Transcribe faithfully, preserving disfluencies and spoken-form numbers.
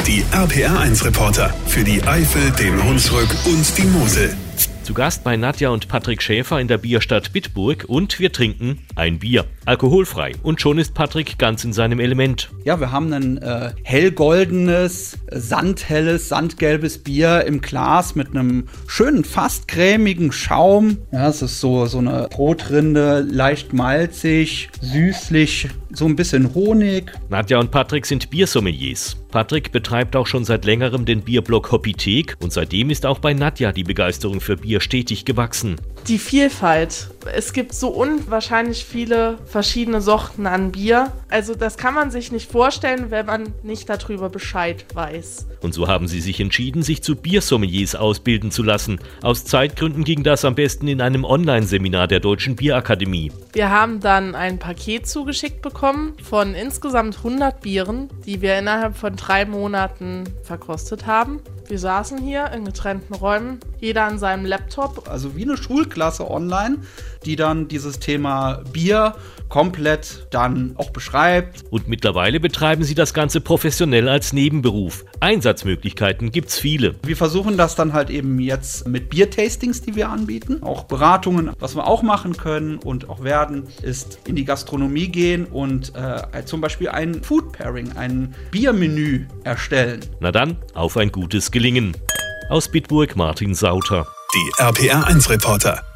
Die R P R eins Reporter für die Eifel, den Hunsrück und die Mosel. Zu Gast bei Nadja und Patrick Schäfer in der Bierstadt Bitburg und wir trinken ein Bier. Alkoholfrei. Und schon ist Patrick ganz in seinem Element. Ja, wir haben ein äh, hellgoldenes, sandhelles, sandgelbes Bier im Glas mit einem schönen, fast cremigen Schaum. Ja, es ist so, so eine Brotrinde, leicht malzig, süßlich, so ein bisschen Honig. Nadja und Patrick sind Biersommeliers. Patrick betreibt auch schon seit längerem den Bierblog Hopithek und seitdem ist auch bei Nadja die Begeisterung für Bier stetig gewachsen. Die Vielfalt. Es gibt so unwahrscheinlich viele verschiedene Sorten an Bier. Also das kann man sich nicht vorstellen, wenn man nicht darüber Bescheid weiß. Und so haben sie sich entschieden, sich zu Biersommeliers ausbilden zu lassen. Aus Zeitgründen ging das am besten in einem Online-Seminar der Deutschen Bierakademie. Wir haben dann ein Paket zugeschickt bekommen von insgesamt hundert Bieren, die wir innerhalb von drei Monaten verkostet haben. Wir saßen hier in getrennten Räumen, jeder an seinem Laptop. Also wie eine Schulklasse online, die dann dieses Thema Bier komplett dann auch beschreibt. Und mittlerweile betreiben sie das Ganze professionell als Nebenberuf. Einsatzmöglichkeiten gibt's viele. Wir versuchen das dann halt eben jetzt mit Biertastings, die wir anbieten, auch Beratungen. Was wir auch machen können und auch werden, ist in die Gastronomie gehen und äh, zum Beispiel ein Food Pairing, ein Biermenü erstellen. Na dann, auf ein gutes Gelingen. Aus Bitburg Martin Sauter. Die R P R eins Reporter.